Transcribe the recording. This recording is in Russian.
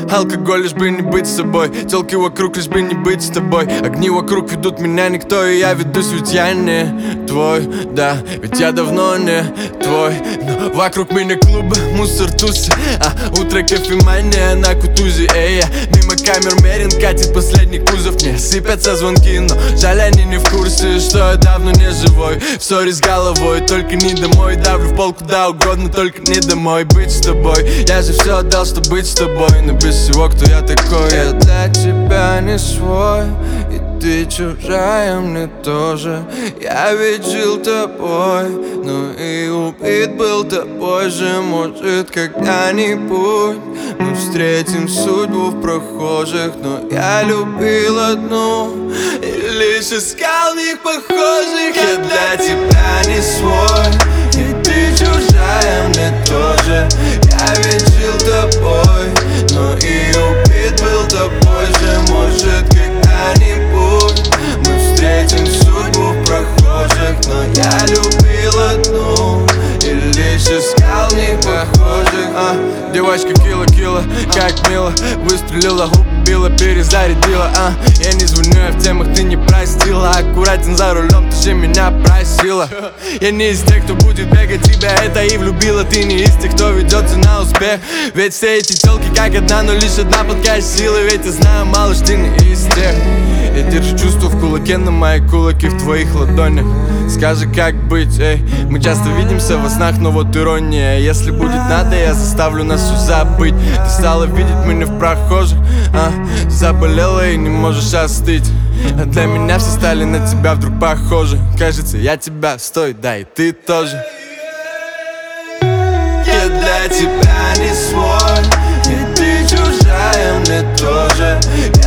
Алкоголь, лишь бы не быть с собой. Тёлки вокруг, лишь бы не быть с тобой. Огни вокруг ведут меня никто, и я ведусь, ведь я не твой. Да, ведь я давно не твой. Но вокруг меня клубы, мусор, тусы, утро кофемания на Кутузе. Эй, мимо камер мерен катит последний кузов. Мне сыпятся звонки, но жаль они не в курсе, что я давно не живой. В ссоре с головой, только не домой. Давлю в пол куда угодно, только не домой. Быть с тобой, я же все отдал, чтобы быть с тобой. Но без всего, кто я такой. Я для тебя не свой, и ты чужая мне тоже. Я ведь жил тобой, но и убит был тобой же. Может когда-нибудь мы встретим судьбу в прохожих. Но я любил одну и лишь искал в них похожих. Я для тебя не свой, и ты чужая мне тоже. Я ведь жил тобой, но и убит был тобой же. Может когда-нибудь мы встретим судьбу в прохожих. Но я любил одну и лишь искал в них похожих. Девочка кило, как мило. Выстрелила, убила, перезарядила. Я не звоню, я в темах, ты не простила. Аккуратен за рулем, ты же меня просила. Я не из тех, кто будет бегать тебя это и влюбила. Ты не из тех, кто ведется на успех. Ведь все эти телки как одна, но лишь одна подкосила. Ведь я знаю, малыш, ты не из тех. Я держу чувство в кулаке, на мои кулаки в твоих ладонях. Скажи, как быть, эй. Мы часто видимся во снах, но вот ирония. Если будет надо, я заставлю нас все забыть. Ты стала видеть меня в прохожих, заболела и не можешь остыть. А для меня все стали на тебя вдруг похожи. Кажется, я тебя стой, да и ты тоже. Я для тебя не свой, и ты чужая мне тоже.